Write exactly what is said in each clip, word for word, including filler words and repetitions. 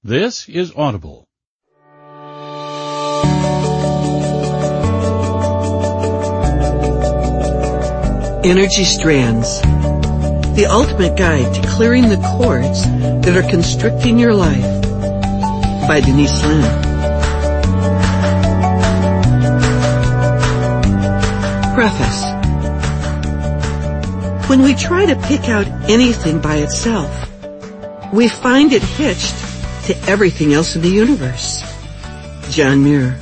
This is Audible. Energy Strands, the ultimate guide to clearing the cords that are constricting your life, by Denise Linn. Preface. When we try to pick out anything by itself, we find it hitched to everything else in the universe. John Muir.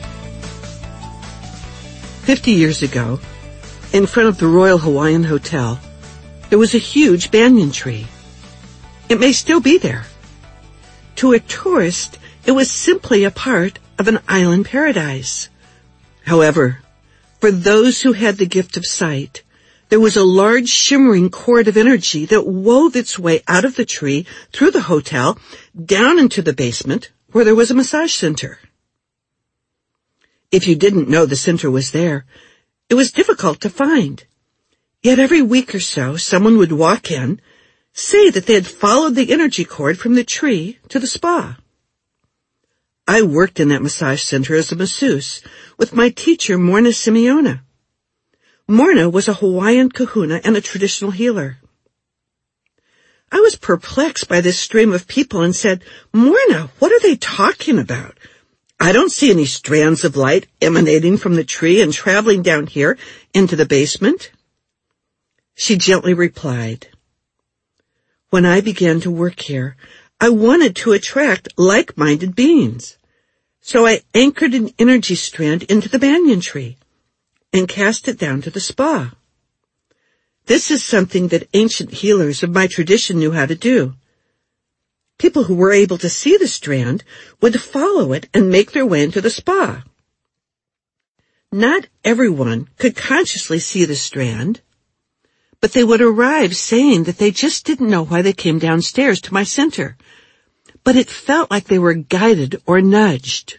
Fifty years ago, in front of the Royal Hawaiian Hotel, there was a huge banyan tree. It may still be there. To a tourist, it was simply a part of an island paradise. However, for those who had the gift of sight, there was a large shimmering cord of energy that wove its way out of the tree, through the hotel, down into the basement, where there was a massage center. If you didn't know the center was there, it was difficult to find. Yet every week or so, someone would walk in, say that they had followed the energy cord from the tree to the spa. I worked in that massage center as a masseuse with my teacher, Morna Simeona. Morna was a Hawaiian kahuna and a traditional healer. I was perplexed by this stream of people and said, "Morna, what are they talking about? I don't see any strands of light emanating from the tree and traveling down here into the basement." She gently replied, "When I began to work here, I wanted to attract like-minded beings. So I anchored an energy strand into the banyan tree and cast it down to the spa. This is something that ancient healers of my tradition knew how to do. People who were able to see the strand would follow it and make their way into the spa. Not everyone could consciously see the strand, but they would arrive saying that they just didn't know why they came downstairs to my center, but it felt like they were guided or nudged."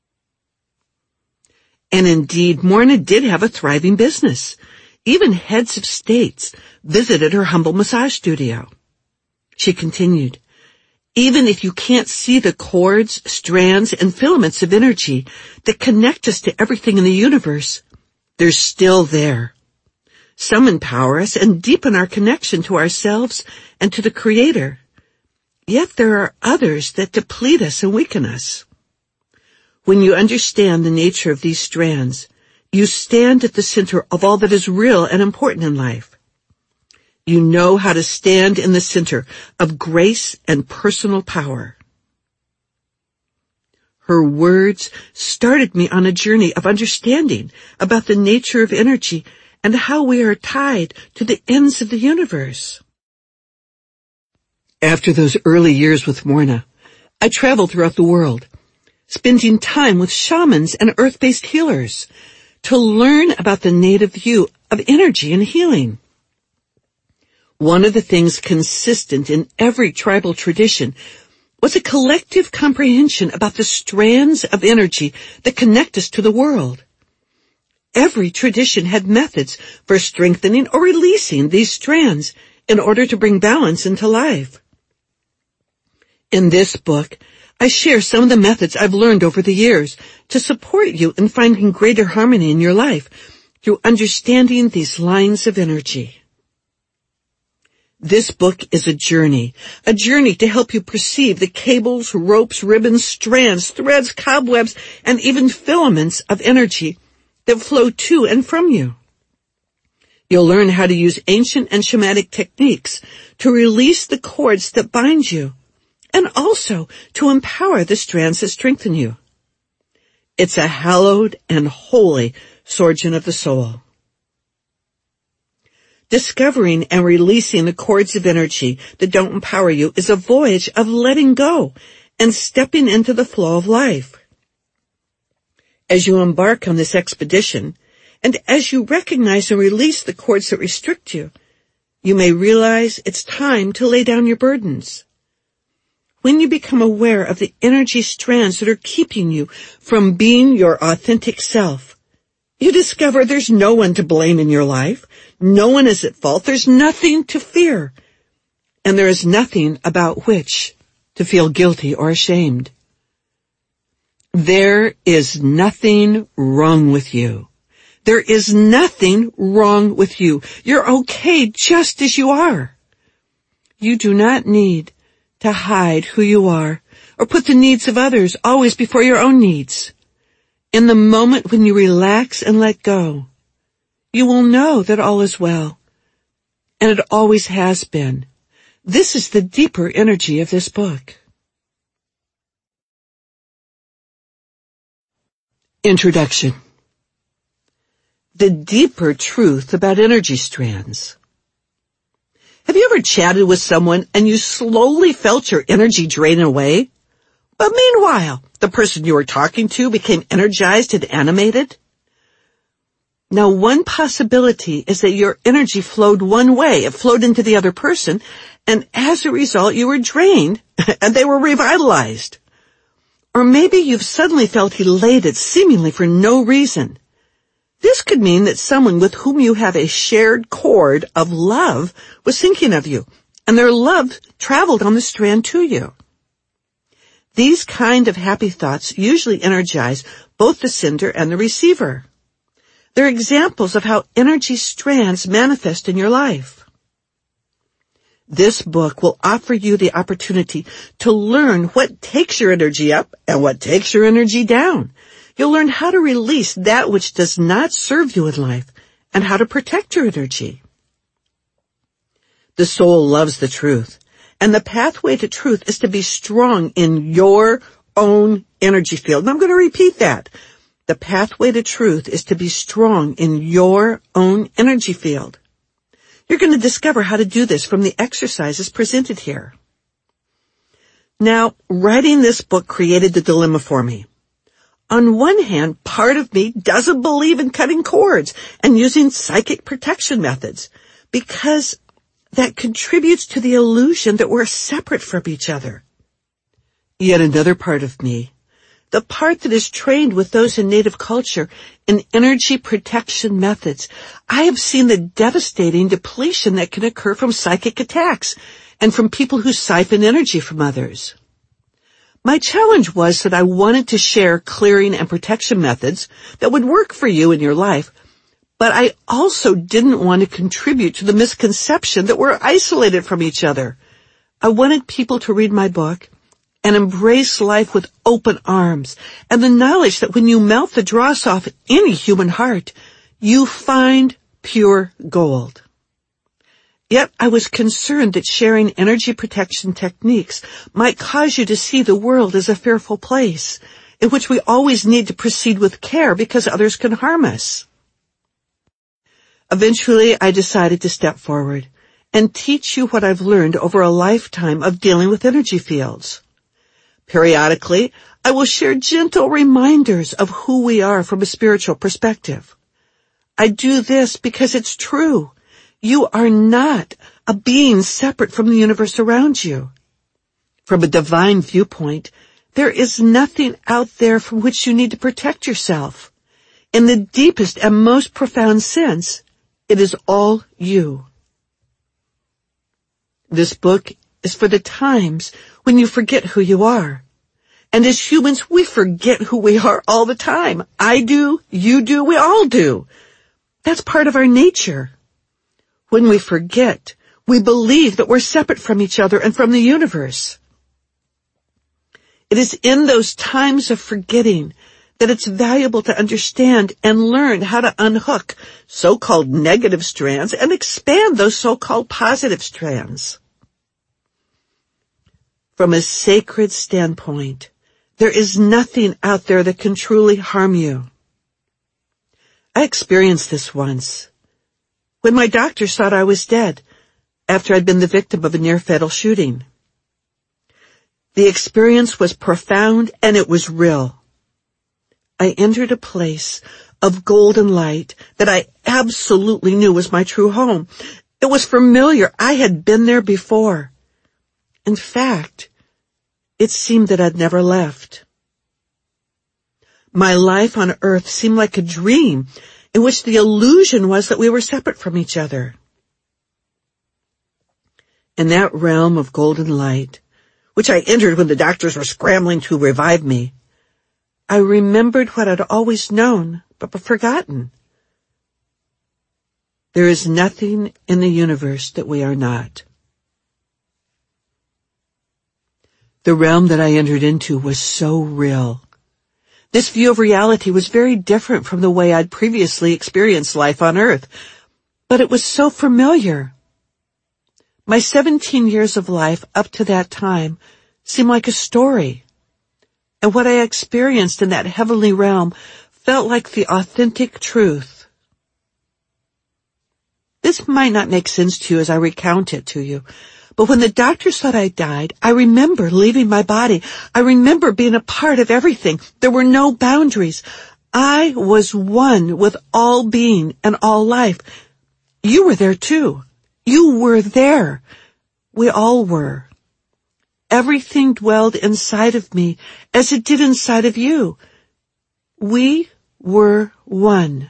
And indeed, Morna did have a thriving business. Even heads of states visited her humble massage studio. She continued, "Even if you can't see the cords, strands, and filaments of energy that connect us to everything in the universe, they're still there. Some empower us and deepen our connection to ourselves and to the Creator. Yet there are others that deplete us and weaken us. When you understand the nature of these strands, you stand at the center of all that is real and important in life. You know how to stand in the center of grace and personal power." Her words started me on a journey of understanding about the nature of energy and how we are tied to the ends of the universe. After those early years with Morna, I traveled throughout the world, spending time with shamans and earth-based healers to learn about the native view of energy and healing. One of the things consistent in every tribal tradition was a collective comprehension about the strands of energy that connect us to the world. Every tradition had methods for strengthening or releasing these strands in order to bring balance into life. In this book, I share some of the methods I've learned over the years to support you in finding greater harmony in your life through understanding these lines of energy. This book is a journey, a journey to help you perceive the cables, ropes, ribbons, strands, threads, cobwebs, and even filaments of energy that flow to and from you. You'll learn how to use ancient and shamanic techniques to release the cords that bind you, and also to empower the strands that strengthen you. It's a hallowed and holy surgeon of the soul. Discovering and releasing the cords of energy that don't empower you is a voyage of letting go and stepping into the flow of life. As you embark on this expedition, and as you recognize and release the cords that restrict you, you may realize it's time to lay down your burdens. When you become aware of the energy strands that are keeping you from being your authentic self, you discover there's no one to blame in your life. No one is at fault. There's nothing to fear. And there is nothing about which to feel guilty or ashamed. There is nothing wrong with you. There is nothing wrong with you. You're okay just as you are. You do not need to hide who you are or put the needs of others always before your own needs. In the moment when you relax and let go, you will know that all is well, and it always has been. This is the deeper energy of this book. Introduction. The deeper truth about energy strands. Have you ever chatted with someone and you slowly felt your energy drain away? But meanwhile, the person you were talking to became energized and animated? Now, one possibility is that your energy flowed one way. It flowed into the other person, and as a result, you were drained and they were revitalized. Or maybe you've suddenly felt elated, seemingly for no reason. This could mean that someone with whom you have a shared cord of love was thinking of you, and their love traveled on the strand to you. These kind of happy thoughts usually energize both the sender and the receiver. They're examples of how energy strands manifest in your life. This book will offer you the opportunity to learn what takes your energy up and what takes your energy down. You'll learn how to release that which does not serve you in life and how to protect your energy. The soul loves the truth, and the pathway to truth is to be strong in your own energy field. And I'm going to repeat that. The pathway to truth is to be strong in your own energy field. You're going to discover how to do this from the exercises presented here. Now, writing this book created the dilemma for me. On one hand, part of me doesn't believe in cutting cords and using psychic protection methods because that contributes to the illusion that we're separate from each other. Yet another part of me, the part that is trained with those in Native culture in energy protection methods, I have seen the devastating depletion that can occur from psychic attacks and from people who siphon energy from others. My challenge was that I wanted to share clearing and protection methods that would work for you in your life, but I also didn't want to contribute to the misconception that we're isolated from each other. I wanted people to read my book and embrace life with open arms and the knowledge that when you melt the dross off any human heart, you find pure gold. Yet I was concerned that sharing energy protection techniques might cause you to see the world as a fearful place, in which we always need to proceed with care because others can harm us. Eventually, I decided to step forward and teach you what I've learned over a lifetime of dealing with energy fields. Periodically, I will share gentle reminders of who we are from a spiritual perspective. I do this because it's true. You are not a being separate from the universe around you. From a divine viewpoint, there is nothing out there from which you need to protect yourself. In the deepest and most profound sense, it is all you. This book is for the times when you forget who you are. And as humans, we forget who we are all the time. I do, you do, we all do. That's part of our nature. When we forget, we believe that we're separate from each other and from the universe. It is in those times of forgetting that it's valuable to understand and learn how to unhook so-called negative strands and expand those so-called positive strands. From a sacred standpoint, there is nothing out there that can truly harm you. I experienced this once, when my doctors thought I was dead after I'd been the victim of a near-fatal shooting. The experience was profound and it was real. I entered a place of golden light that I absolutely knew was my true home. It was familiar. I had been there before. In fact, it seemed that I'd never left. My life on earth seemed like a dream in which the illusion was that we were separate from each other. In that realm of golden light, which I entered when the doctors were scrambling to revive me, I remembered what I'd always known, but forgotten. There is nothing in the universe that we are not. The realm that I entered into was so real. This view of reality was very different from the way I'd previously experienced life on Earth, but it was so familiar. My seventeen years of life up to that time seemed like a story, and what I experienced in that heavenly realm felt like the authentic truth. This might not make sense to you as I recount it to you, but when the doctors thought I died, I remember leaving my body. I remember being a part of everything. There were no boundaries. I was one with all being and all life. You were there too. You were there. We all were. Everything dwelled inside of me as it did inside of you. We were one.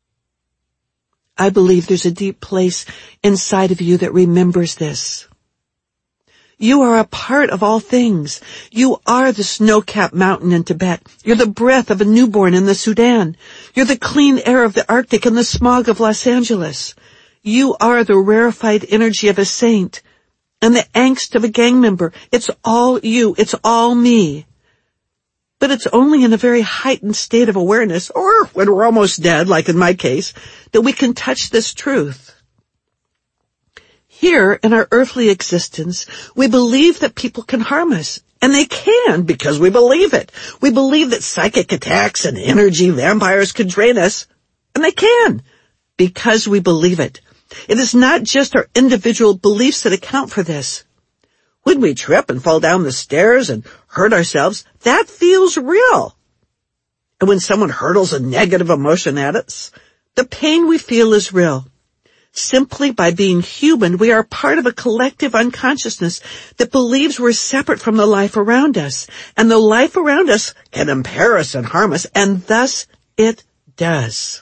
I believe there's a deep place inside of you that remembers this. You are a part of all things. You are the snow-capped mountain in Tibet. You're the breath of a newborn in the Sudan. You're the clean air of the Arctic and the smog of Los Angeles. You are the rarefied energy of a saint and the angst of a gang member. It's all you. It's all me. But it's only in a very heightened state of awareness, or when we're almost dead, like in my case, that we can touch this truth. Here, in our earthly existence, we believe that people can harm us, and they can because we believe it. We believe that psychic attacks and energy vampires can drain us, and they can because we believe it. It is not just our individual beliefs that account for this. When we trip and fall down the stairs and hurt ourselves, that feels real. And when someone hurtles a negative emotion at us, the pain we feel is real. Simply by being human, we are part of a collective unconsciousness that believes we're separate from the life around us, and the life around us can impair us and harm us, and thus it does.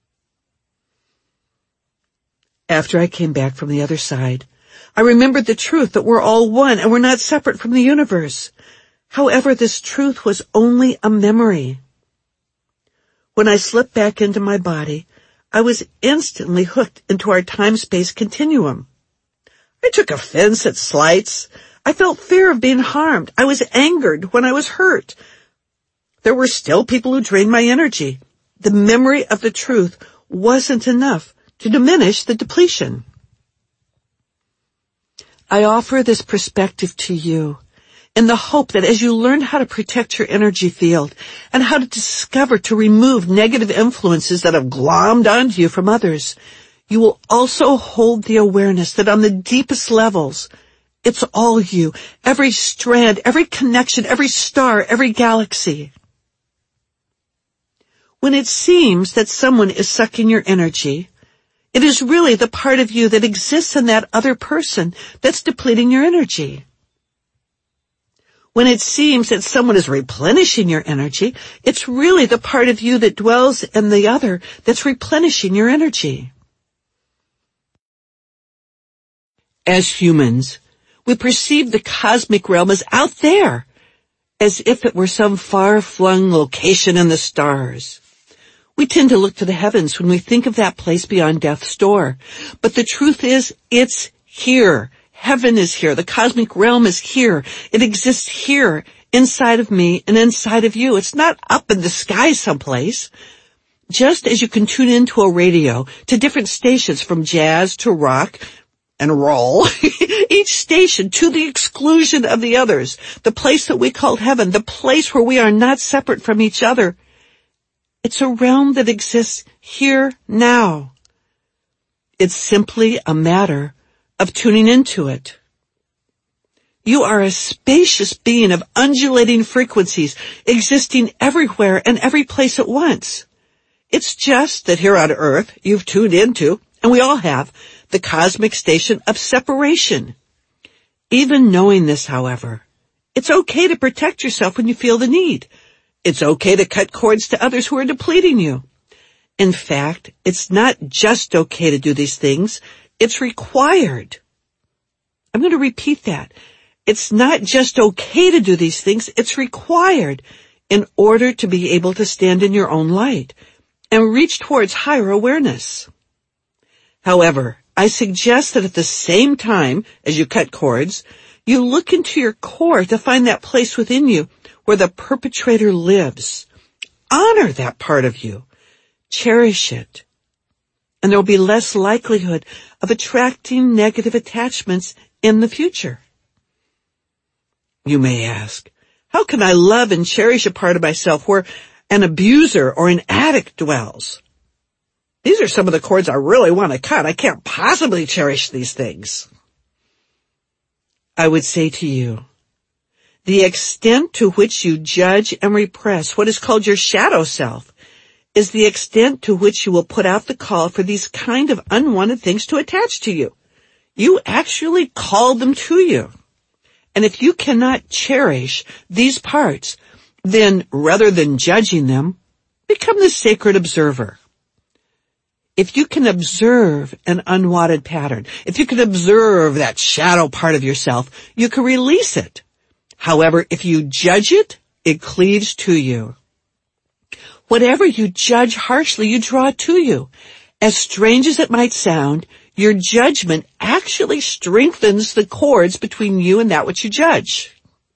After I came back from the other side, I remembered the truth that we're all one and we're not separate from the universe. However, this truth was only a memory. When I slipped back into my body, I was instantly hooked into our time-space continuum. I took offense at slights. I felt fear of being harmed. I was angered when I was hurt. There were still people who drained my energy. The memory of the truth wasn't enough to diminish the depletion. I offer this perspective to you in the hope that as you learn how to protect your energy field and how to discover to remove negative influences that have glommed onto you from others, you will also hold the awareness that on the deepest levels, it's all you, every strand, every connection, every star, every galaxy. When it seems that someone is sucking your energy, it is really the part of you that exists in that other person that's depleting your energy. When it seems that someone is replenishing your energy, it's really the part of you that dwells in the other that's replenishing your energy. As humans, we perceive the cosmic realm as out there, as if it were some far-flung location in the stars. We tend to look to the heavens when we think of that place beyond death's door. But the truth is, it's here. Heaven is here. The cosmic realm is here. It exists here, inside of me and inside of you. It's not up in the sky someplace. Just as you can tune into a radio to different stations from jazz to rock and roll, each station to the exclusion of the others, the place that we call heaven, the place where we are not separate from each other, it's a realm that exists here now. It's simply a matter of tuning into it. You are a spacious being of undulating frequencies existing everywhere and every place at once. It's just that here on Earth you've tuned into, and we all have, the cosmic station of separation. Even knowing this, however, it's okay to protect yourself when you feel the need. It's okay to cut cords to others who are depleting you. In fact, it's not just okay to do these things, it's required. I'm going to repeat that. It's not just okay to do these things, it's required in order to be able to stand in your own light and reach towards higher awareness. However, I suggest that at the same time as you cut cords, you look into your core to find that place within you where the perpetrator lives. Honor that part of you. Cherish it. And there will be less likelihood of attracting negative attachments in the future. You may ask, how can I love and cherish a part of myself where an abuser or an addict dwells? These are some of the cords I really want to cut. I can't possibly cherish these things. I would say to you, the extent to which you judge and repress what is called your shadow self is the extent to which you will put out the call for these kind of unwanted things to attach to you. You actually called them to you. And if you cannot cherish these parts, then rather than judging them, become the sacred observer. If you can observe an unwanted pattern, if you can observe that shadow part of yourself, you can release it. However, if you judge it, it cleaves to you. Whatever you judge harshly, you draw to you. As strange as it might sound, your judgment actually strengthens the cords between you and that which you judge.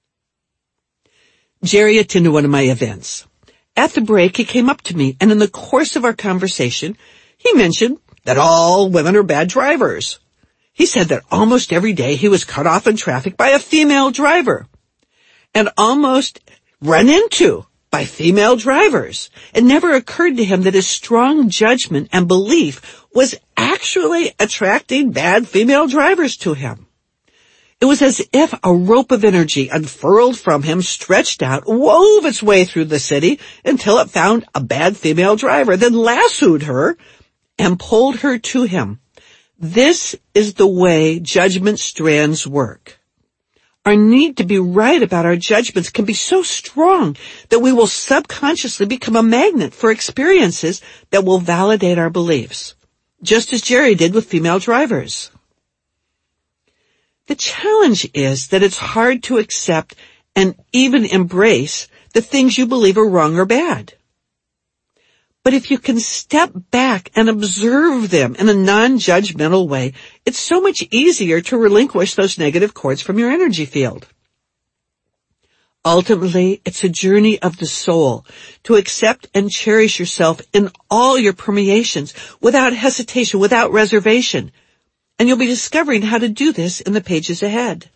Jerry attended one of my events. At the break, he came up to me, and in the course of our conversation, he mentioned that all women are bad drivers. He said that almost every day he was cut off in traffic by a female driver and almost run into by female drivers. It never occurred to him that his strong judgment and belief was actually attracting bad female drivers to him. It was as if a rope of energy unfurled from him, stretched out, wove its way through the city until it found a bad female driver, then lassoed her and pulled her to him. This is the way judgment strands work. Our need to be right about our judgments can be so strong that we will subconsciously become a magnet for experiences that will validate our beliefs, just as Jerry did with female drivers. The challenge is that it's hard to accept and even embrace the things you believe are wrong or bad. But if you can step back and observe them in a non-judgmental way, it's so much easier to relinquish those negative cords from your energy field. Ultimately, it's a journey of the soul to accept and cherish yourself in all your permeations without hesitation, without reservation. And you'll be discovering how to do this in the pages ahead.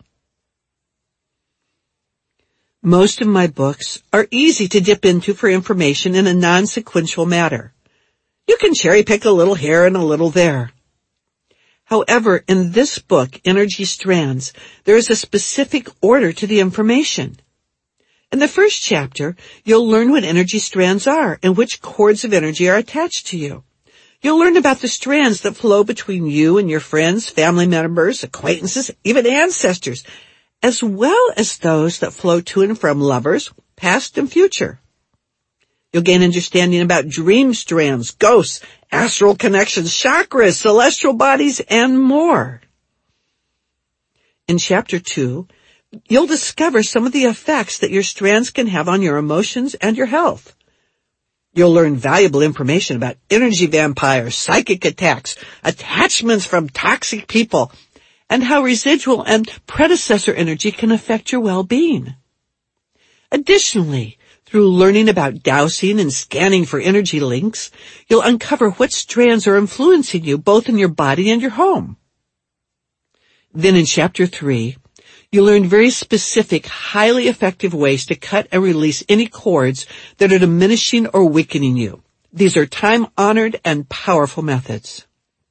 Most of my books are easy to dip into for information in a non-sequential manner. You can cherry pick a little here and a little there. However, in this book, Energy Strands, there is a specific order to the information. In the first chapter, you'll learn what energy strands are and which cords of energy are attached to you. You'll learn about the strands that flow between you and your friends, family members, acquaintances, even ancestors, as well as those that flow to and from lovers, past and future. You'll gain understanding about dream strands, ghosts, astral connections, chakras, celestial bodies, and more. In chapter two, you'll discover some of the effects that your strands can have on your emotions and your health. You'll learn valuable information about energy vampires, psychic attacks, attachments from toxic people, and how residual and predecessor energy can affect your well-being. Additionally, through learning about dowsing and scanning for energy links, you'll uncover what strands are influencing you both in your body and your home. Then in chapter three, you'll learn very specific, highly effective ways to cut and release any cords that are diminishing or weakening you. These are time-honored and powerful methods.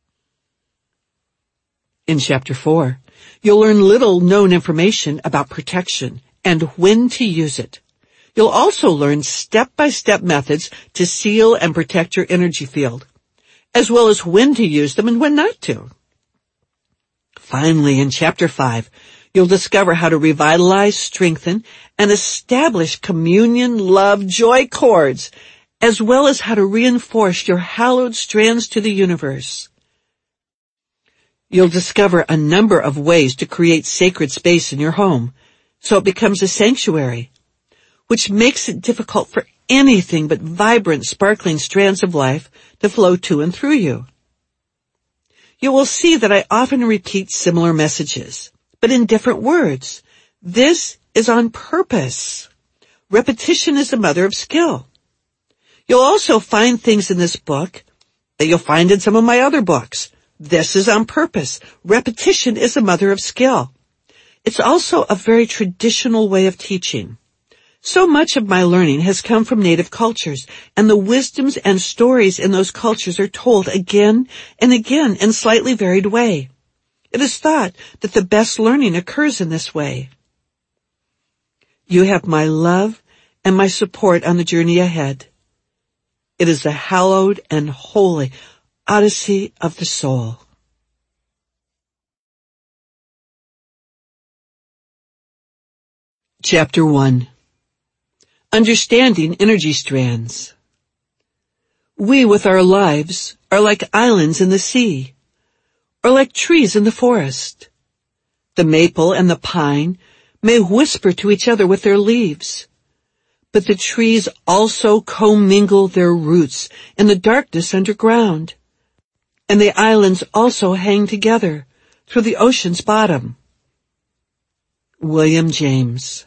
In chapter four, you'll learn little-known information about protection and when to use it. You'll also learn step-by-step methods to seal and protect your energy field, as well as when to use them and when not to. Finally, in chapter five, you'll discover how to revitalize, strengthen, and establish communion, love, joy cords, as well as how to reinforce your hallowed strands to the universe. You'll discover a number of ways to create sacred space in your home, so it becomes a sanctuary, which makes it difficult for anything but vibrant, sparkling strands of life to flow to and through you. You will see that I often repeat similar messages, but in different words. This is on purpose. Repetition is the mother of skill. You'll also find things in this book that you'll find in some of my other books. This is on purpose. Repetition is the mother of skill. It's also a very traditional way of teaching. So much of my learning has come from native cultures, and the wisdoms and stories in those cultures are told again and again in slightly varied way. It is thought that the best learning occurs in this way. You have my love and my support on the journey ahead. It is the hallowed and holy Odyssey of the soul. Chapter one. Understanding energy strands. We with our lives are like islands in the sea, or like trees in the forest. The maple and the pine may whisper to each other with their leaves, but the trees also commingle their roots in the darkness underground, and the islands also hang together through the ocean's bottom. William James.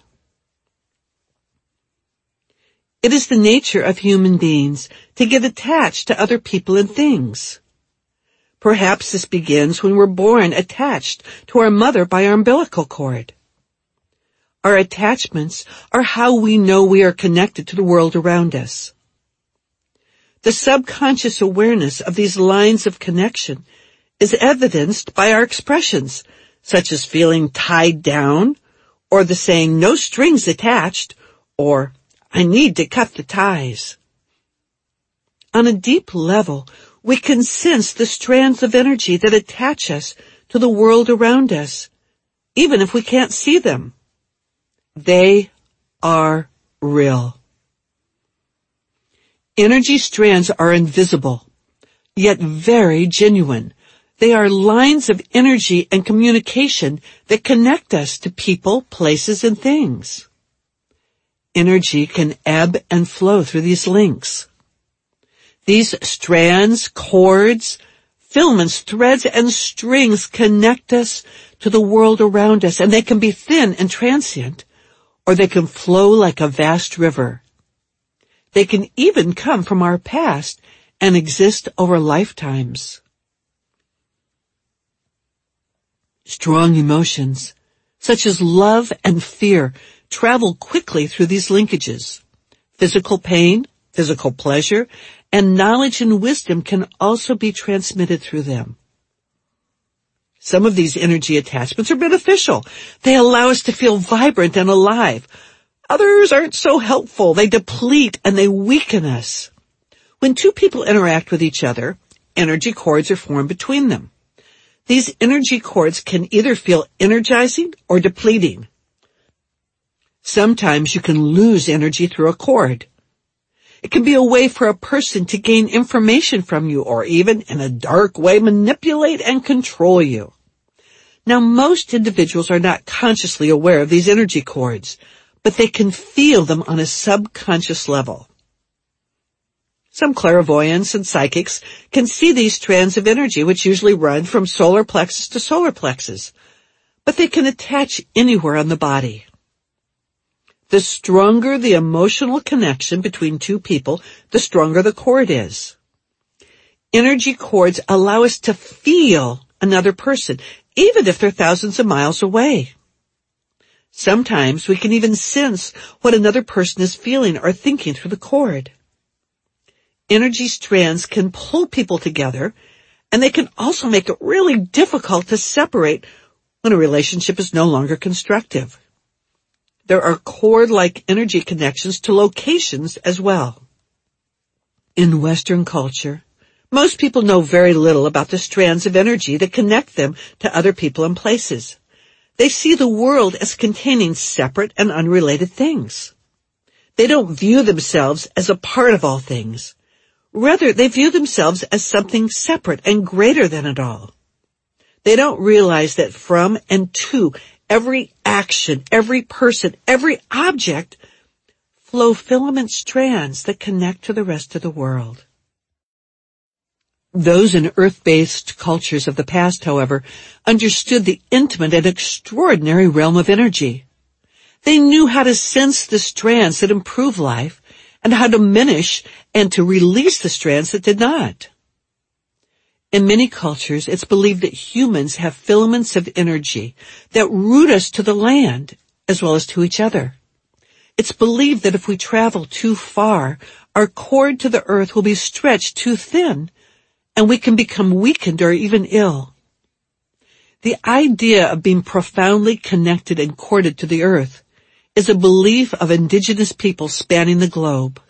It is the nature of human beings to get attached to other people and things. Perhaps this begins when we're born attached to our mother by our umbilical cord. Our attachments are how we know we are connected to the world around us. The subconscious awareness of these lines of connection is evidenced by our expressions, such as feeling tied down, or the saying, no strings attached, or I need to cut the ties. On a deep level, we can sense the strands of energy that attach us to the world around us, even if we can't see them. They are real. Energy strands are invisible, yet very genuine. They are lines of energy and communication that connect us to people, places, and things. Energy can ebb and flow through these links. These strands, cords, filaments, threads, and strings connect us to the world around us, and they can be thin and transient, or they can flow like a vast river. They can even come from our past and exist over lifetimes. Strong emotions, such as love and fear, travel quickly through these linkages. Physical pain, physical pleasure, and knowledge and wisdom can also be transmitted through them. Some of these energy attachments are beneficial. They allow us to feel vibrant and alive. Others aren't so helpful. They deplete and they weaken us. When two people interact with each other, energy cords are formed between them. These energy cords can either feel energizing or depleting. Sometimes you can lose energy through a cord. It can be a way for a person to gain information from you, or even, in a dark way, manipulate and control you. Now, most individuals are not consciously aware of these energy cords, but they can feel them on a subconscious level. Some clairvoyants and psychics can see these strands of energy, which usually run from solar plexus to solar plexus, but they can attach anywhere on the body. The stronger the emotional connection between two people, the stronger the cord is. Energy cords allow us to feel another person, even if they're thousands of miles away. Sometimes we can even sense what another person is feeling or thinking through the cord. Energy strands can pull people together, and they can also make it really difficult to separate when a relationship is no longer constructive. There are cord-like energy connections to locations as well. In Western culture, most people know very little about the strands of energy that connect them to other people and places. They see the world as containing separate and unrelated things. They don't view themselves as a part of all things. Rather, they view themselves as something separate and greater than it all. They don't realize that from and to every action, every person, every object flow filament strands that connect to the rest of the world. Those in earth-based cultures of the past, however, understood the intimate and extraordinary realm of energy. They knew how to sense the strands that improve life and how to diminish and to release the strands that did not. In many cultures, it's believed that humans have filaments of energy that root us to the land as well as to each other. It's believed that if we travel too far, our cord to the earth will be stretched too thin, and we can become weakened or even ill. The idea of being profoundly connected and corded to the earth is a belief of indigenous people spanning the globe.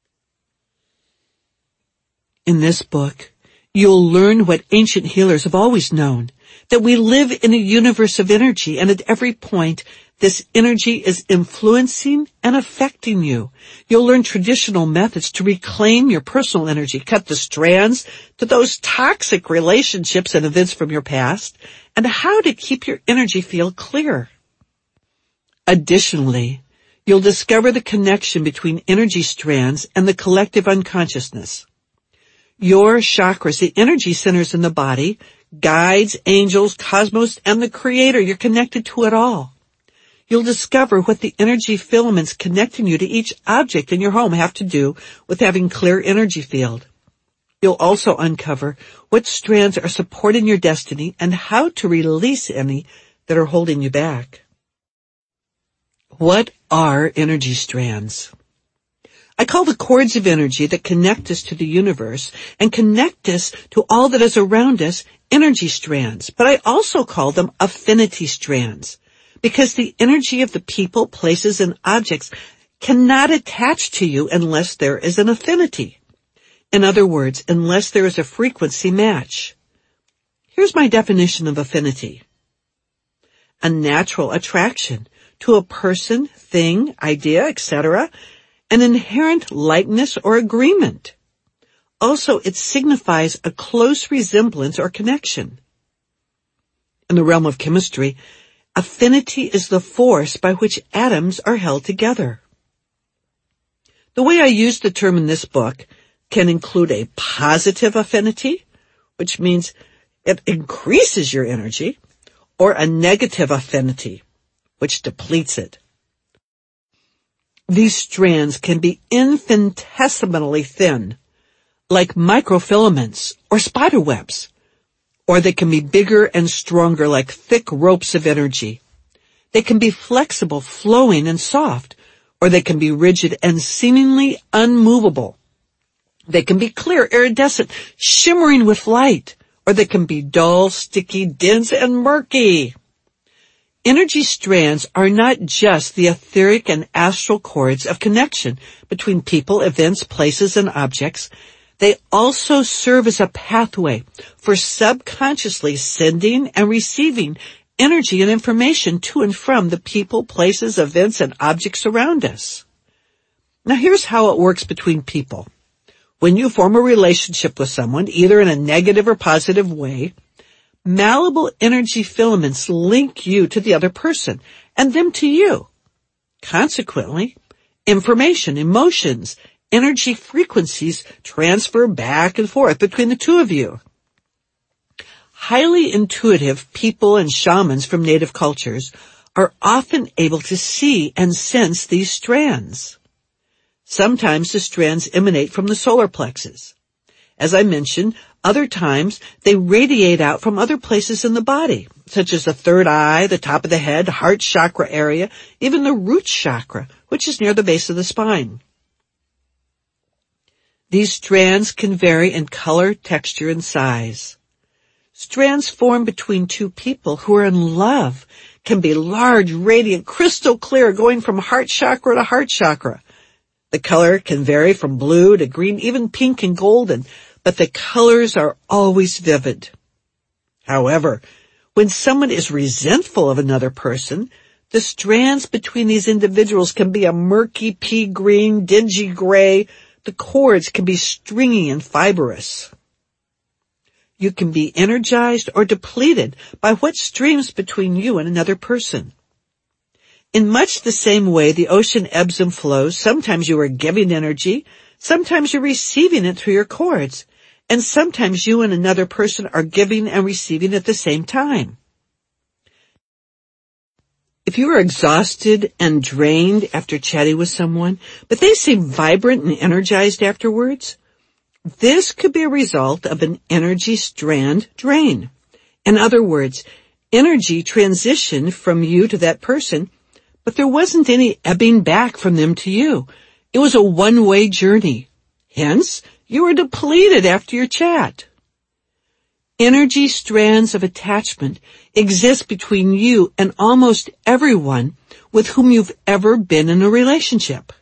In this book, you'll learn what ancient healers have always known, that we live in a universe of energy, and at every point, this energy is influencing and affecting you. You'll learn traditional methods to reclaim your personal energy, cut the strands to those toxic relationships and events from your past, and how to keep your energy field clear. Additionally, you'll discover the connection between energy strands and the collective unconsciousness. Your chakras, the energy centers in the body, guides, angels, cosmos, and the Creator, you're connected to it all. You'll discover what the energy filaments connecting you to each object in your home have to do with having clear energy field. You'll also uncover what strands are supporting your destiny and how to release any that are holding you back. What are energy strands? I call the cords of energy that connect us to the universe and connect us to all that is around us energy strands, but I also call them affinity strands, because the energy of the people, places, and objects cannot attach to you unless there is an affinity. In other words, unless there is a frequency match. Here's my definition of affinity. A natural attraction to a person, thing, idea, et cetera, an inherent likeness or agreement. Also, it signifies a close resemblance or connection. In the realm of chemistry, affinity is the force by which atoms are held together. The way I use the term in this book can include a positive affinity, which means it increases your energy, or a negative affinity, which depletes it. These strands can be infinitesimally thin, like microfilaments or spider webs, or they can be bigger and stronger like thick ropes of energy. They can be flexible, flowing, and soft, or they can be rigid and seemingly unmovable. They can be clear, iridescent, shimmering with light, or they can be dull, sticky, dense, and murky. Energy strands are not just the etheric and astral cords of connection between people, events, places, and objects. They also serve as a pathway for subconsciously sending and receiving energy and information to and from the people, places, events, and objects around us. Now here's how it works between people. When you form a relationship with someone, either in a negative or positive way, malleable energy filaments link you to the other person and them to you. Consequently, information, emotions, energy frequencies transfer back and forth between the two of you. Highly intuitive people and shamans from native cultures are often able to see and sense these strands. Sometimes the strands emanate from the solar plexus. As I mentioned, other times they radiate out from other places in the body, such as the third eye, the top of the head, heart chakra area, even the root chakra, which is near the base of the spine. These strands can vary in color, texture, and size. Strands formed between two people who are in love can be large, radiant, crystal clear, going from heart chakra to heart chakra. The color can vary from blue to green, even pink and golden, but the colors are always vivid. However, when someone is resentful of another person, the strands between these individuals can be a murky pea green, dingy gray. The cords can be stringy and fibrous. You can be energized or depleted by what streams between you and another person. In much the same way the ocean ebbs and flows, sometimes you are giving energy, sometimes you're receiving it through your cords, and sometimes you and another person are giving and receiving at the same time. If you are exhausted and drained after chatting with someone, but they seem vibrant and energized afterwards, this could be a result of an energy strand drain. In other words, energy transitioned from you to that person, but there wasn't any ebbing back from them to you. It was a one-way journey. Hence, you were depleted after your chat. Energy strands of attachment exist between you and almost everyone with whom you've ever been in a relationship.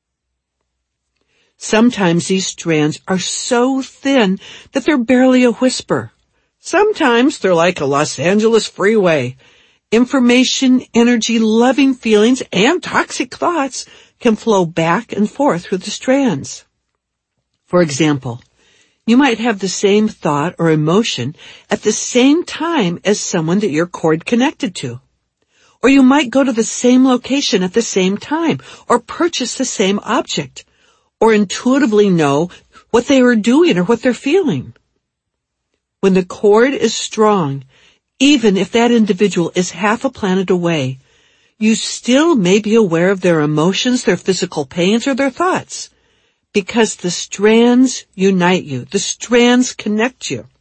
Sometimes these strands are so thin that they're barely a whisper. Sometimes they're like a Los Angeles freeway. Information, energy, loving feelings, and toxic thoughts can flow back and forth through the strands. For example, you might have the same thought or emotion at the same time as someone that you're cord connected to. Or you might go to the same location at the same time, or purchase the same object, or intuitively know what they are doing or what they're feeling. When the cord is strong, even if that individual is half a planet away, you still may be aware of their emotions, their physical pains, or their thoughts, because the strands unite you. The strands connect you.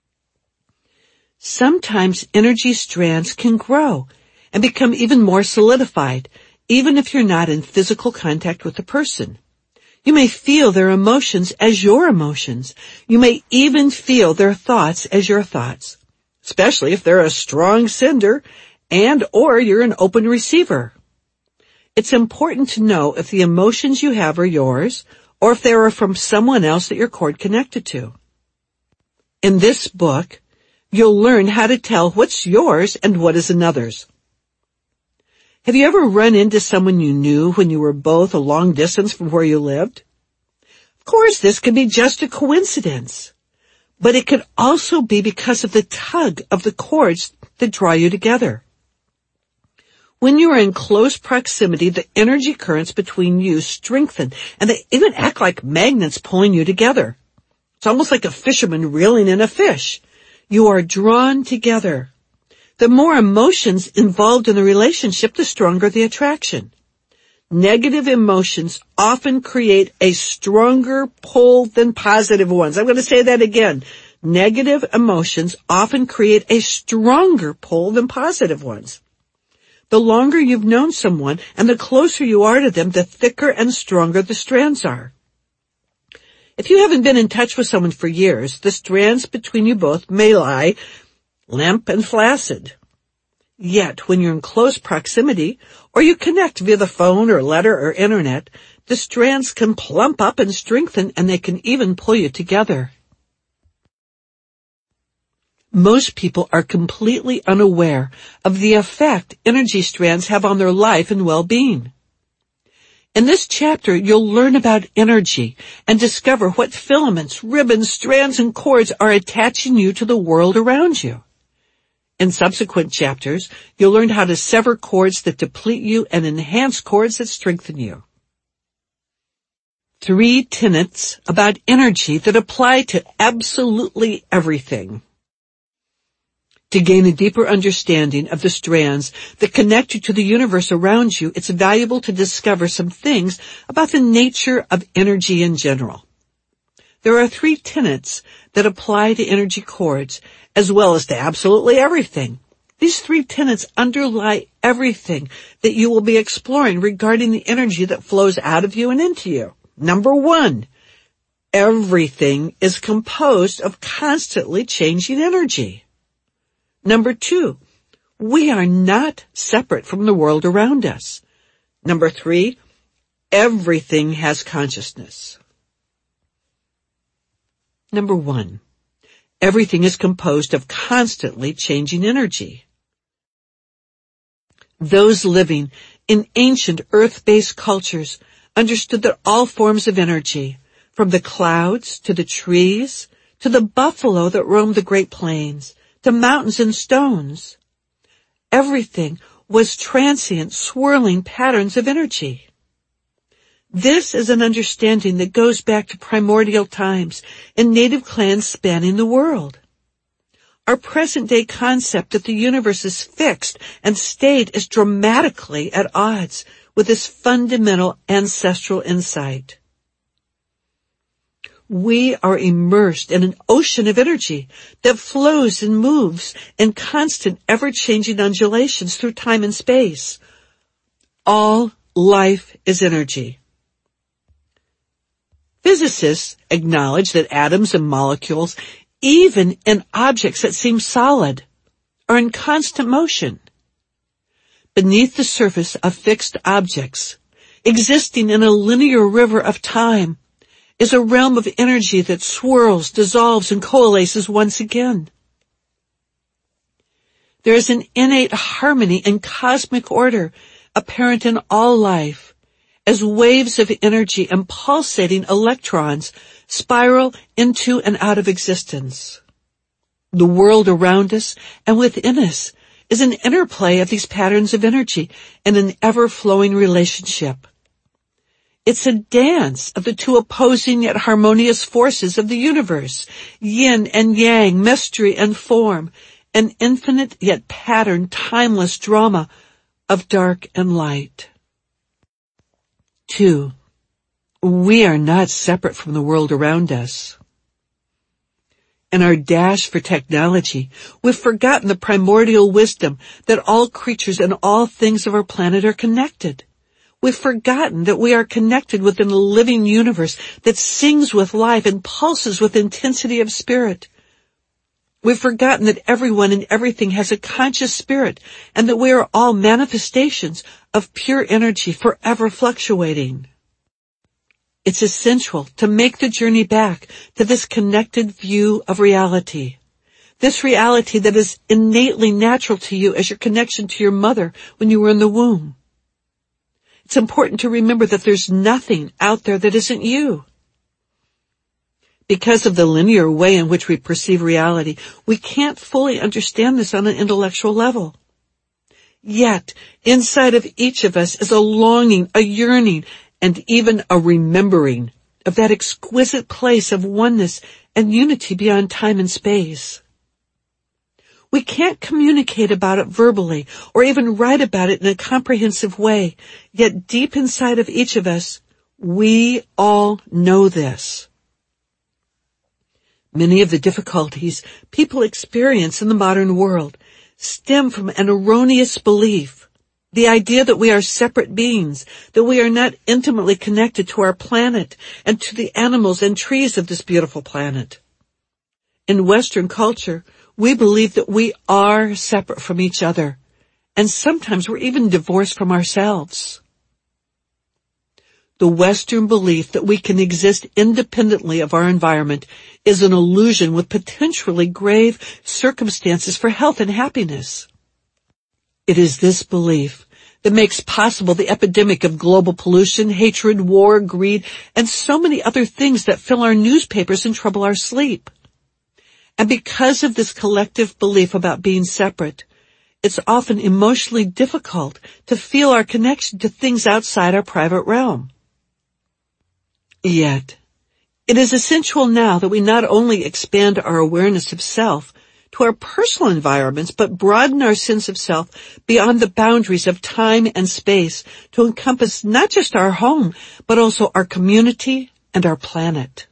Sometimes energy strands can grow and become even more solidified, even if you're not in physical contact with the person. You may feel their emotions as your emotions. You may even feel their thoughts as your thoughts, especially if they're a strong sender and or you're an open receiver. It's important to know if the emotions you have are yours or if they are from someone else that you're cord connected to. In this book, you'll learn how to tell what's yours and what is another's. Have you ever run into someone you knew when you were both a long distance from where you lived? Of course, this could be just a coincidence, but it could also be because of the tug of the cords that draw you together. When you are in close proximity, the energy currents between you strengthen, and they even act like magnets pulling you together. It's almost like a fisherman reeling in a fish. You are drawn together. The more emotions involved in the relationship, the stronger the attraction. Negative emotions often create a stronger pull than positive ones. I'm going to say that again. Negative emotions often create a stronger pull than positive ones. The longer you've known someone and the closer you are to them, the thicker and stronger the strands are. If you haven't been in touch with someone for years, the strands between you both may lie limp and flaccid. Yet, when you're in close proximity, or you connect via the phone or letter or internet, the strands can plump up and strengthen, and they can even pull you together. Most people are completely unaware of the effect energy strands have on their life and well-being. In this chapter, you'll learn about energy and discover what filaments, ribbons, strands, and cords are attaching you to the world around you. In subsequent chapters, you'll learn how to sever cords that deplete you and enhance cords that strengthen you. Three tenets about energy that apply to absolutely everything. To gain a deeper understanding of the strands that connect you to the universe around you, it's valuable to discover some things about the nature of energy in general. There are three tenets that apply to energy cords, as well as to absolutely everything. These three tenets underlie everything that you will be exploring regarding the energy that flows out of you and into you. Number one, everything is composed of constantly changing energy. Number two, we are not separate from the world around us. Number three, everything has consciousness. Number one, everything is composed of constantly changing energy. Those living in ancient earth-based cultures understood that all forms of energy, from the clouds to the trees to the buffalo that roamed the Great Plains, to mountains and stones. Everything was transient, swirling patterns of energy. This is an understanding that goes back to primordial times in native clans spanning the world. Our present-day concept that the universe is fixed and stayed is dramatically at odds with this fundamental ancestral insight. We are immersed in an ocean of energy that flows and moves in constant, ever-changing undulations through time and space. All life is energy. Physicists acknowledge that atoms and molecules, even in objects that seem solid, are in constant motion. Beneath the surface of fixed objects, existing in a linear river of time, is a realm of energy that swirls, dissolves, and coalesces once again. There is an innate harmony and cosmic order apparent in all life, as waves of energy and pulsating electrons spiral into and out of existence. The world around us and within us is an interplay of these patterns of energy in an ever-flowing relationship. It's a dance of the two opposing yet harmonious forces of the universe, yin and yang, mystery and form, an infinite yet patterned, timeless drama of dark and light. Two, we are not separate from the world around us. In our dash for technology, we've forgotten the primordial wisdom that all creatures and all things of our planet are connected. We've forgotten that we are connected within a living universe that sings with life and pulses with intensity of spirit. We've forgotten that everyone and everything has a conscious spirit and that we are all manifestations of pure energy forever fluctuating. It's essential to make the journey back to this connected view of reality. This reality that is innately natural to you as your connection to your mother when you were in the womb. It's important to remember that there's nothing out there that isn't you. Because of the linear way in which we perceive reality, we can't fully understand this on an intellectual level. Yet, inside of each of us is a longing, a yearning, and even a remembering of that exquisite place of oneness and unity beyond time and space. We can't communicate about it verbally or even write about it in a comprehensive way, yet deep inside of each of us, we all know this. Many of the difficulties people experience in the modern world stem from an erroneous belief, the idea that we are separate beings, that we are not intimately connected to our planet and to the animals and trees of this beautiful planet. In Western culture, we believe that we are separate from each other, and sometimes we're even divorced from ourselves. The Western belief that we can exist independently of our environment is an illusion with potentially grave circumstances for health and happiness. It is this belief that makes possible the epidemic of global pollution, hatred, war, greed, and so many other things that fill our newspapers and trouble our sleep. And because of this collective belief about being separate, it's often emotionally difficult to feel our connection to things outside our private realm. Yet, it is essential now that we not only expand our awareness of self to our personal environments, but broaden our sense of self beyond the boundaries of time and space to encompass not just our home, but also our community and our planet.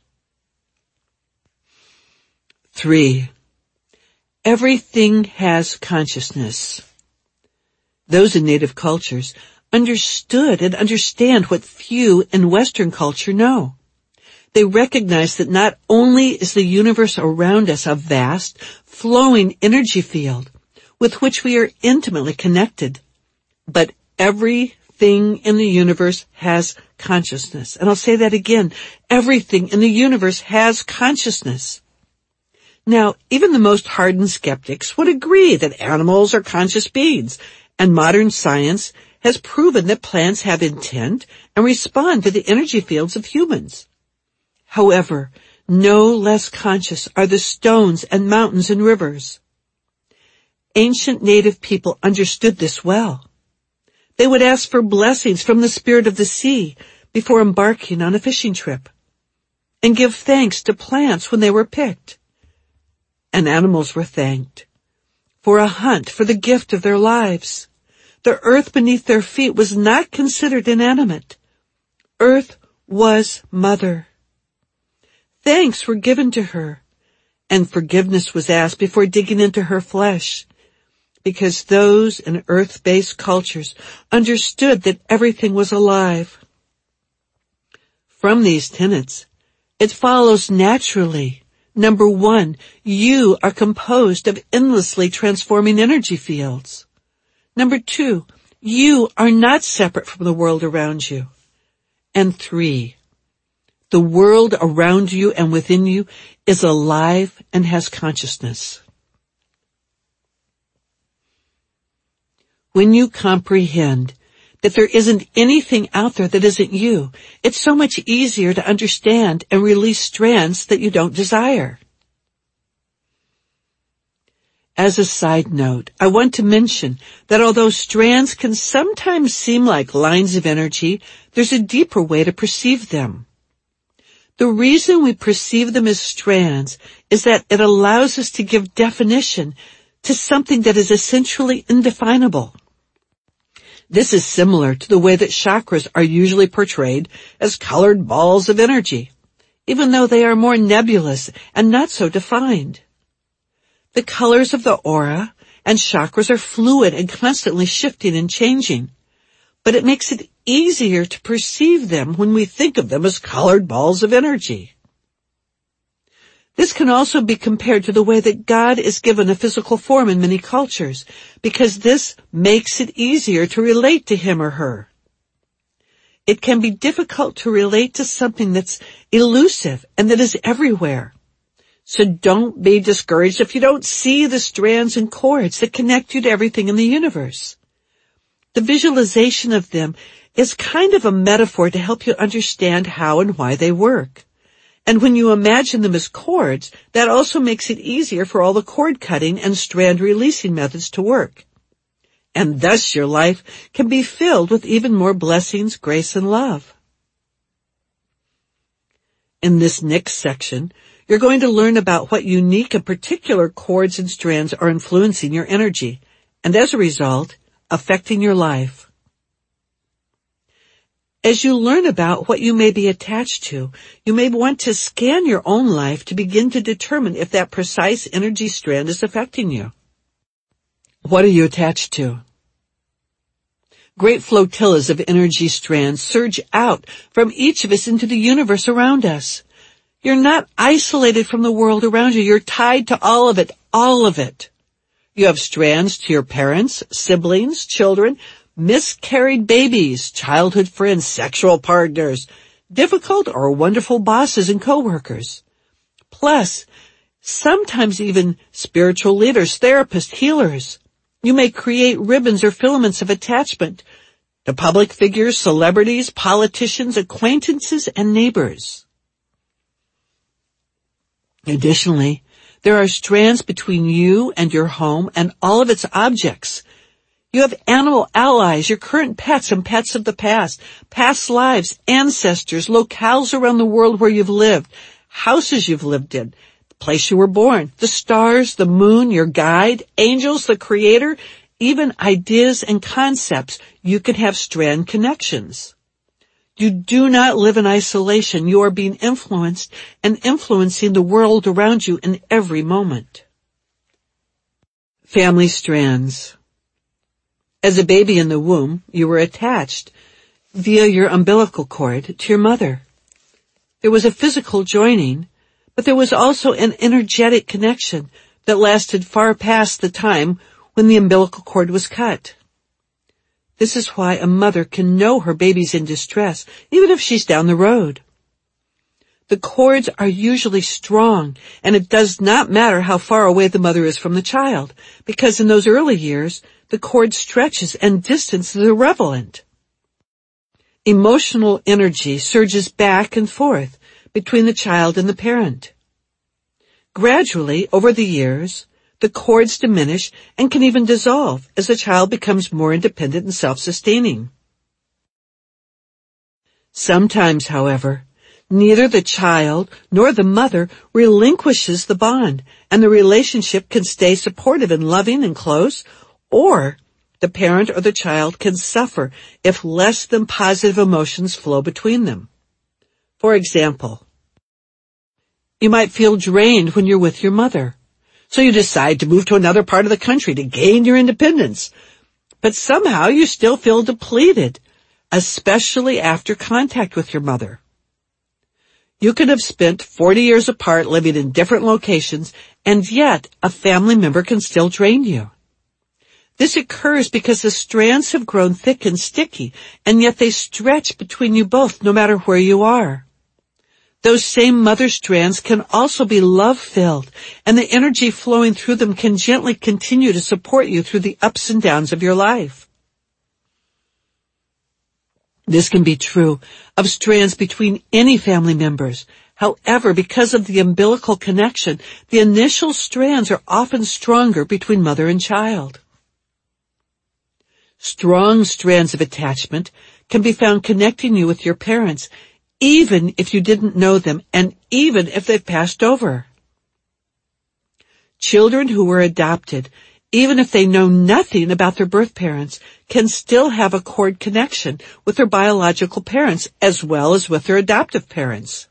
Three, everything has consciousness. Those in native cultures understood and understand what few in Western culture know. They recognize that not only is the universe around us a vast, flowing energy field with which we are intimately connected, but everything in the universe has consciousness. And I'll say that again. Everything in the universe has consciousness. Now, even the most hardened skeptics would agree that animals are conscious beings, and modern science has proven that plants have intent and respond to the energy fields of humans. However, No less conscious are the stones and mountains and rivers. Ancient native people understood this well. They would ask for blessings from the spirit of the sea before embarking on a fishing trip, and give thanks to plants when they were picked. And animals were thanked for a hunt, for the gift of their lives. The earth beneath their feet was not considered inanimate. Earth was mother. Thanks were given to her, and forgiveness was asked before digging into her flesh, because those in earth-based cultures understood that everything was alive. From these tenets, it follows naturally. Number one, you are composed of endlessly transforming energy fields. Number two, you are not separate from the world around you. And three, the world around you and within you is alive and has consciousness. When you comprehend that there isn't anything out there that isn't you, it's so much easier to understand and release strands that you don't desire. As a side note, I want to mention that although strands can sometimes seem like lines of energy, there's a deeper way to perceive them. The reason we perceive them as strands is that it allows us to give definition to something that is essentially indefinable. This is similar to the way that chakras are usually portrayed as colored balls of energy, even though they are more nebulous and not so defined. The colors of the aura and chakras are fluid and constantly shifting and changing, but it makes it easier to perceive them when we think of them as colored balls of energy. This can also be compared to the way that God is given a physical form in many cultures, because this makes it easier to relate to him or her. It can be difficult to relate to something that's elusive and that is everywhere. So don't be discouraged if you don't see the strands and cords that connect you to everything in the universe. The visualization of them is kind of a metaphor to help you understand how and why they work. And when you imagine them as cords, that also makes it easier for all the cord cutting and strand releasing methods to work. And thus your life can be filled with even more blessings, grace, and love. In this next section, you're going to learn about what unique and particular cords and strands are influencing your energy, and as a result, affecting your life. As you learn about what you may be attached to, you may want to scan your own life to begin to determine if that precise energy strand is affecting you. What are you attached to? Great flotillas of energy strands surge out from each of us into the universe around us. You're not isolated from the world around you. You're tied to all of it, all of it. You have strands to your parents, siblings, children, miscarried babies, childhood friends, sexual partners, difficult or wonderful bosses and coworkers. Plus, sometimes even spiritual leaders, therapists, healers. You may create ribbons or filaments of attachment to public figures, celebrities, politicians, acquaintances, and neighbors. Additionally, there are strands between you and your home and all of its objects. You have animal allies, your current pets and pets of the past, past lives, ancestors, locales around the world where you've lived, houses you've lived in, the place you were born, the stars, the moon, your guide, angels, the creator, even ideas and concepts. You can have strand connections. You do not live in isolation. You are being influenced and influencing the world around you in every moment. Family strands. As a baby in the womb, you were attached via your umbilical cord to your mother. There was a physical joining, but there was also an energetic connection that lasted far past the time when the umbilical cord was cut. This is why a mother can know her baby's in distress, even if she's down the road. The cords are usually strong, and it does not matter how far away the mother is from the child, because in those early years, the cord stretches and distance is irrelevant. Emotional energy surges back and forth between the child and the parent. Gradually, over the years, the cords diminish and can even dissolve as the child becomes more independent and self-sustaining. Sometimes, however, neither the child nor the mother relinquishes the bond, and the relationship can stay supportive and loving and close, or the parent or the child can suffer if less than positive emotions flow between them. For example, you might feel drained when you're with your mother, so you decide to move to another part of the country to gain your independence. But somehow you still feel depleted, especially after contact with your mother. You could have spent forty years apart living in different locations, and yet a family member can still drain you. This occurs because the strands have grown thick and sticky, and yet they stretch between you both no matter where you are. Those same mother strands can also be love-filled, and the energy flowing through them can gently continue to support you through the ups and downs of your life. This can be true of strands between any family members. However, because of the umbilical connection, the initial strands are often stronger between mother and child. Strong strands of attachment can be found connecting you with your parents, even if you didn't know them, and even if they've passed over. Children who were adopted, even if they know nothing about their birth parents, can still have a cord connection with their biological parents as well as with their adoptive parents.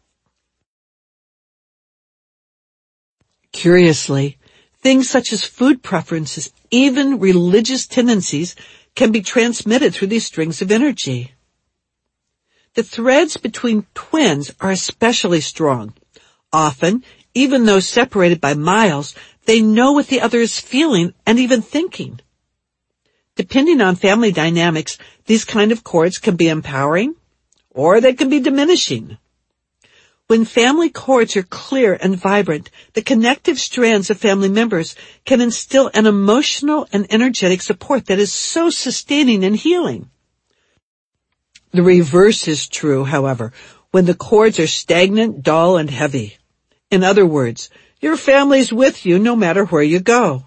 Curiously, things such as food preferences, even religious tendencies, can be transmitted through these strings of energy. The threads between twins are especially strong. Often, even though separated by miles, they know what the other is feeling and even thinking. Depending on family dynamics, these kind of cords can be empowering, or they can be diminishing. When family cords are clear and vibrant, the connective strands of family members can instill an emotional and energetic support that is so sustaining and healing. The reverse is true, however, when the cords are stagnant, dull, and heavy. In other words, your family's with you no matter where you go.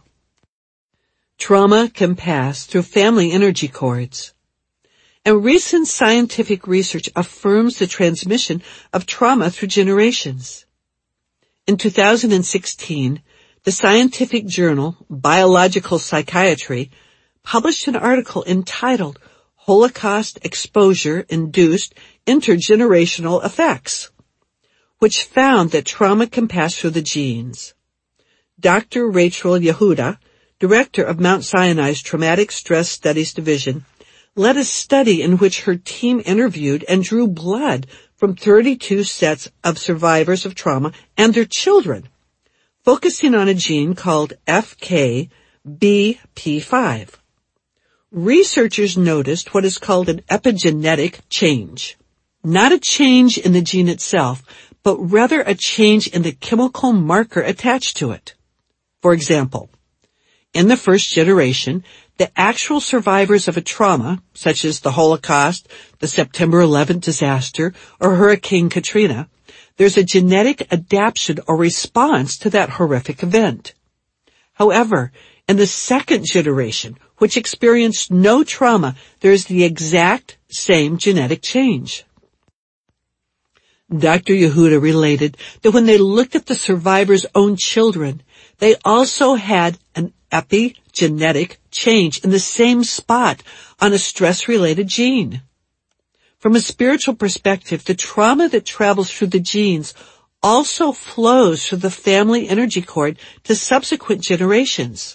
Trauma can pass through family energy cords. And recent scientific research affirms the transmission of trauma through generations. In two thousand sixteen, the scientific journal Biological Psychiatry published an article entitled Holocaust Exposure-Induced Intergenerational Effects, which found that trauma can pass through the genes. Doctor Rachel Yehuda, director of Mount Sinai's Traumatic Stress Studies Division, led a study in which her team interviewed and drew blood from thirty-two sets of survivors of trauma and their children, focusing on a gene called F K B P five. Researchers noticed what is called an epigenetic change. Not a change in the gene itself, but rather a change in the chemical marker attached to it. For example, in the first generation, the actual survivors of a trauma, such as the Holocaust, the September eleventh disaster, or Hurricane Katrina, there's a genetic adaptation or response to that horrific event. However, in the second generation, which experienced no trauma, there is the exact same genetic change. Doctor Yehuda related that when they looked at the survivors' own children, they also had an epigenetic change in the same spot on a stress-related gene. From a spiritual perspective, the trauma that travels through the genes also flows through the family energy cord to subsequent generations.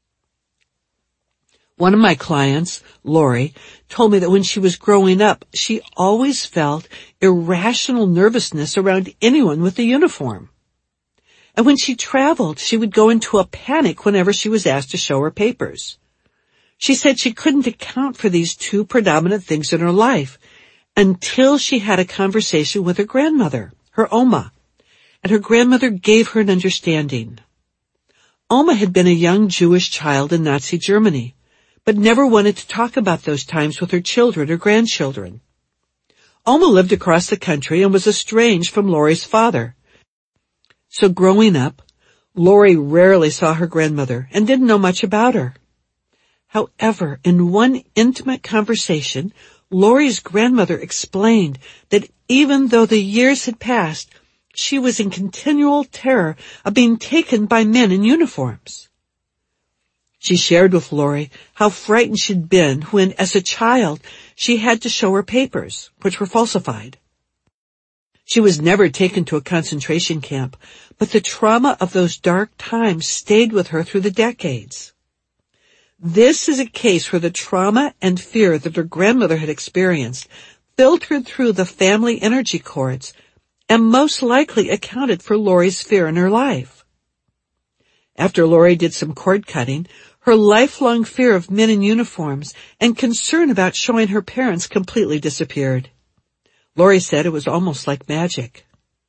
One of my clients, Lori, told me that when she was growing up, she always felt irrational nervousness around anyone with a uniform. And when she traveled, she would go into a panic whenever she was asked to show her papers. She said she couldn't account for these two predominant things in her life until she had a conversation with her grandmother, her Oma, and her grandmother gave her an understanding. Oma had been a young Jewish child in Nazi Germany, but never wanted to talk about those times with her children or grandchildren. Alma lived across the country and was estranged from Lori's father. So growing up, Lori rarely saw her grandmother and didn't know much about her. However, in one intimate conversation, Lori's grandmother explained that even though the years had passed, she was in continual terror of being taken by men in uniforms. She shared with Lori how frightened she'd been when, as a child, she had to show her papers, which were falsified. She was never taken to a concentration camp, but the trauma of those dark times stayed with her through the decades. This is a case where the trauma and fear that her grandmother had experienced filtered through the family energy cords and most likely accounted for Lori's fear in her life. After Lori did some cord cutting, her lifelong fear of men in uniforms and concern about showing her parents completely disappeared. Lori said it was almost like magic.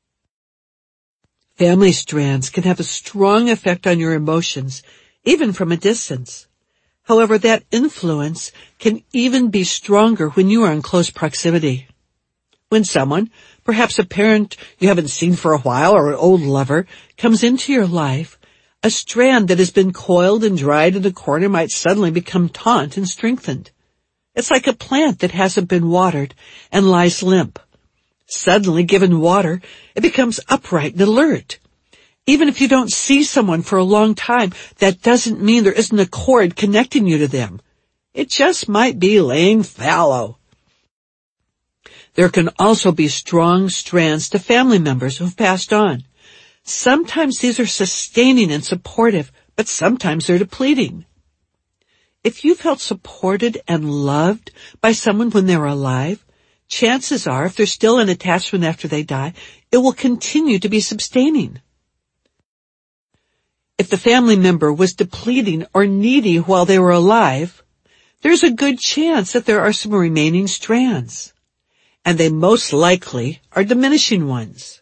Family strands can have a strong effect on your emotions, even from a distance. However, that influence can even be stronger when you are in close proximity. When someone, perhaps a parent you haven't seen for a while or an old lover, comes into your life, a strand that has been coiled and dried in the corner might suddenly become taut and strengthened. It's like a plant that hasn't been watered and lies limp. Suddenly, given water, it becomes upright and alert. Even if you don't see someone for a long time, that doesn't mean there isn't a cord connecting you to them. It just might be laying fallow. There can also be strong strands to family members who've passed on. Sometimes these are sustaining and supportive, but sometimes they're depleting. If you felt supported and loved by someone when they were alive, chances are, if there's still an attachment after they die, it will continue to be sustaining. If the family member was depleting or needy while they were alive, there's a good chance that there are some remaining strands, and they most likely are diminishing ones.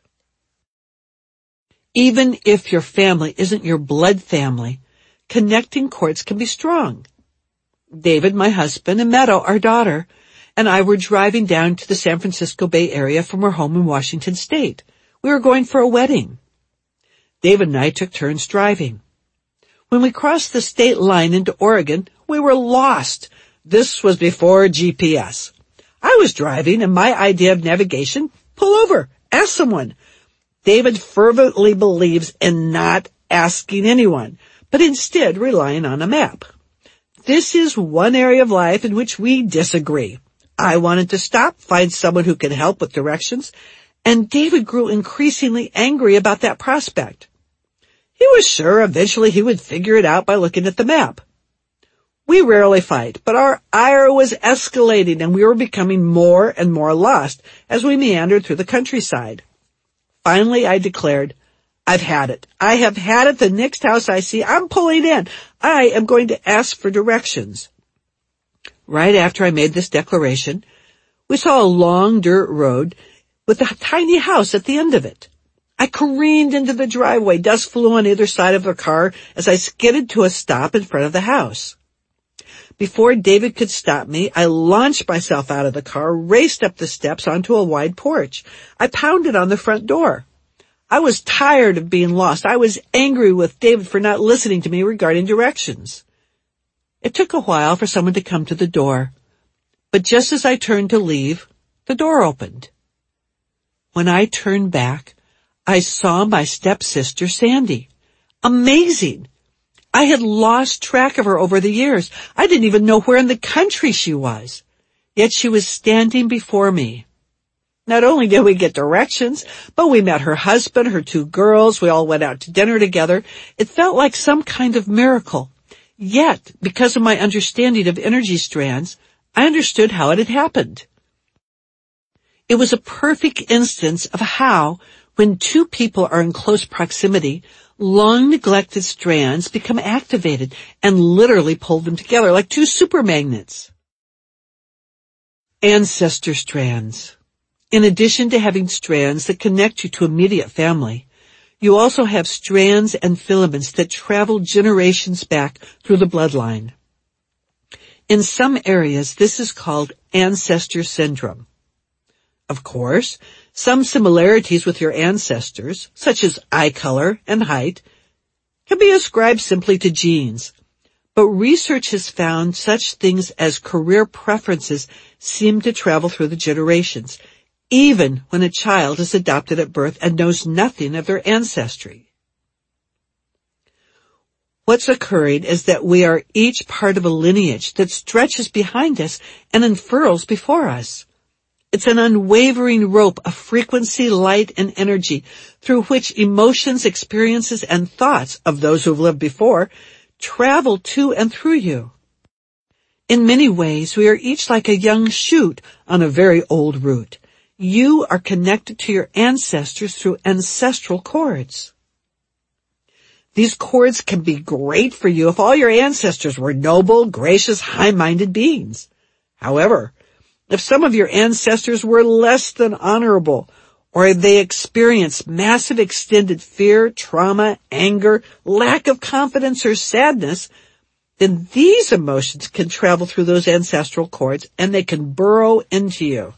Even if your family isn't your blood family, connecting cords can be strong. David, my husband, and Meadow, our daughter, and I were driving down to the San Francisco Bay Area from our home in Washington State. We were going for a wedding. David and I took turns driving. When we crossed the state line into Oregon, we were lost. This was before G P S. I was driving, and my idea of navigation, pull over, ask someone. David fervently believes in not asking anyone, but instead relying on a map. This is one area of life in which we disagree. I wanted to stop, find someone who can help with directions, and David grew increasingly angry about that prospect. He was sure eventually he would figure it out by looking at the map. We rarely fight, but our ire was escalating and we were becoming more and more lost as we meandered through the countryside. Finally, I declared, I've had it. I have had it. The next house I see, I'm pulling in. I am going to ask for directions. Right after I made this declaration, we saw a long dirt road with a tiny house at the end of it. I careened into the driveway. Dust flew on either side of the car as I skidded to a stop in front of the house. Before David could stop me, I launched myself out of the car, raced up the steps onto a wide porch. I pounded on the front door. I was tired of being lost. I was angry with David for not listening to me regarding directions. It took a while for someone to come to the door, but just as I turned to leave, the door opened. When I turned back, I saw my stepsister, Sandy. Amazing! I had lost track of her over the years. I didn't even know where in the country she was. Yet she was standing before me. Not only did we get directions, but we met her husband, her two girls. We all went out to dinner together. It felt like some kind of miracle. Yet, because of my understanding of energy strands, I understood how it had happened. It was a perfect instance of how, when two people are in close proximity, long-neglected strands become activated and literally pull them together like two supermagnets. Ancestor strands. In addition to having strands that connect you to immediate family, you also have strands and filaments that travel generations back through the bloodline. In some areas, this is called ancestor syndrome. Of course, some similarities with your ancestors, such as eye color and height, can be ascribed simply to genes. But research has found such things as career preferences seem to travel through the generations, even when a child is adopted at birth and knows nothing of their ancestry. What's occurring is that we are each part of a lineage that stretches behind us and unfurls before us. It's an unwavering rope of frequency, light, and energy through which emotions, experiences, and thoughts of those who have lived before travel to and through you. In many ways, we are each like a young shoot on a very old root. You are connected to your ancestors through ancestral cords. These cords can be great for you if all your ancestors were noble, gracious, high-minded beings. However, if some of your ancestors were less than honorable, or they experienced massive extended fear, trauma, anger, lack of confidence, or sadness, then these emotions can travel through those ancestral cords and they can burrow into you.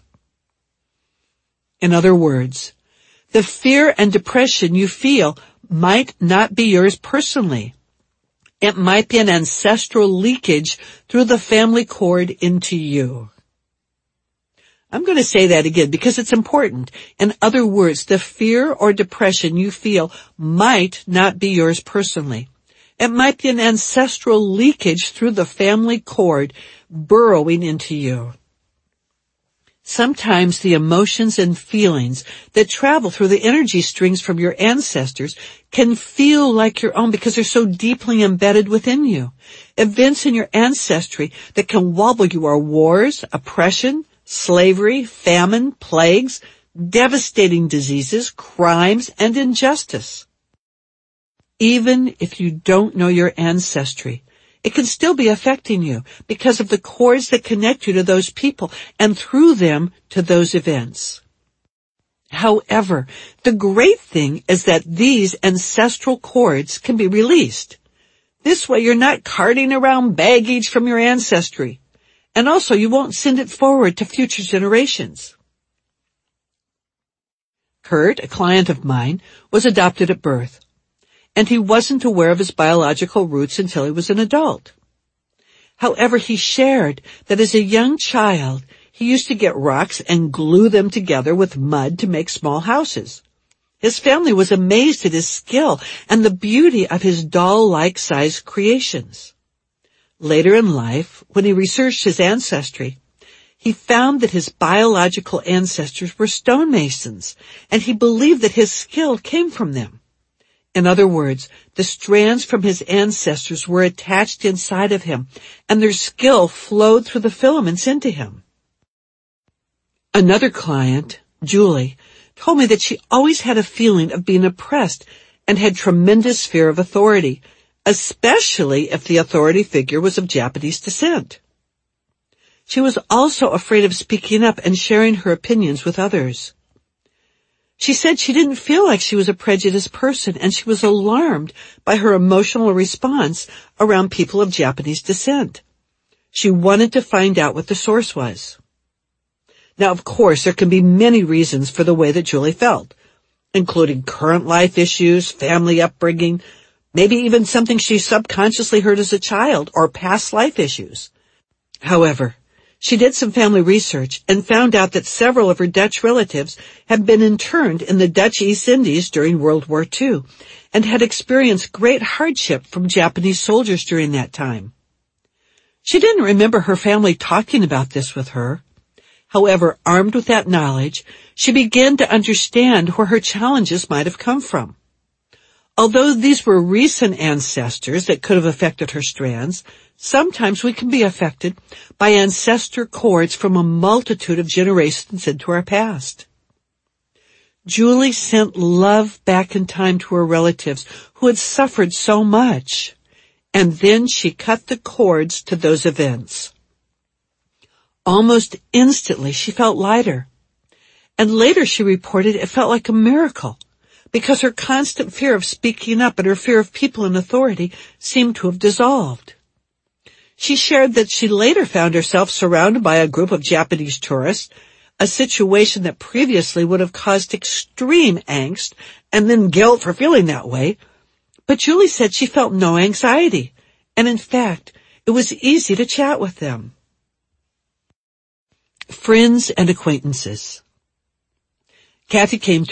In other words, the fear and depression you feel might not be yours personally. It might be an ancestral leakage through the family cord into you. I'm going to say that again because it's important. In other words, the fear or depression you feel might not be yours personally. It might be an ancestral leakage through the family cord burrowing into you. Sometimes the emotions and feelings that travel through the energy strings from your ancestors can feel like your own because they're so deeply embedded within you. Events in your ancestry that can wobble you are wars, oppression, slavery, famine, plagues, devastating diseases, crimes, and injustice. Even if you don't know your ancestry, it can still be affecting you because of the cords that connect you to those people and through them to those events. However, the great thing is that these ancestral cords can be released. This way you're not carting around baggage from your ancestry. And also you won't send it forward to future generations. Kurt, a client of mine, was adopted at birth, and he wasn't aware of his biological roots until he was an adult. However, he shared that as a young child, he used to get rocks and glue them together with mud to make small houses. His family was amazed at his skill and the beauty of his doll-like sized creations. Later in life, when he researched his ancestry, he found that his biological ancestors were stonemasons, and he believed that his skill came from them. In other words, the strands from his ancestors were attached inside of him, and their skill flowed through the filaments into him. Another client, Julie, told me that she always had a feeling of being oppressed and had tremendous fear of authority, especially if the authority figure was of Japanese descent. She was also afraid of speaking up and sharing her opinions with others. She said she didn't feel like she was a prejudiced person, and she was alarmed by her emotional response around people of Japanese descent. She wanted to find out what the source was. Now, of course, there can be many reasons for the way that Julie felt, including current life issues, family upbringing, maybe even something she subconsciously heard as a child, or past life issues. However, she did some family research and found out that several of her Dutch relatives had been interned in the Dutch East Indies during World War Two and had experienced great hardship from Japanese soldiers during that time. She didn't remember her family talking about this with her. However, armed with that knowledge, she began to understand where her challenges might have come from. Although these were recent ancestors that could have affected her strands, sometimes we can be affected by ancestor cords from a multitude of generations into our past. Julie sent love back in time to her relatives who had suffered so much, and then she cut the cords to those events. Almost instantly, she felt lighter, and later she reported it felt like a miracle, because her constant fear of speaking up and her fear of people in authority seemed to have dissolved. She shared that she later found herself surrounded by a group of Japanese tourists, a situation that previously would have caused extreme angst and then guilt for feeling that way. But Julie said she felt no anxiety, and in fact, it was easy to chat with them. Friends and acquaintances. Kathy came to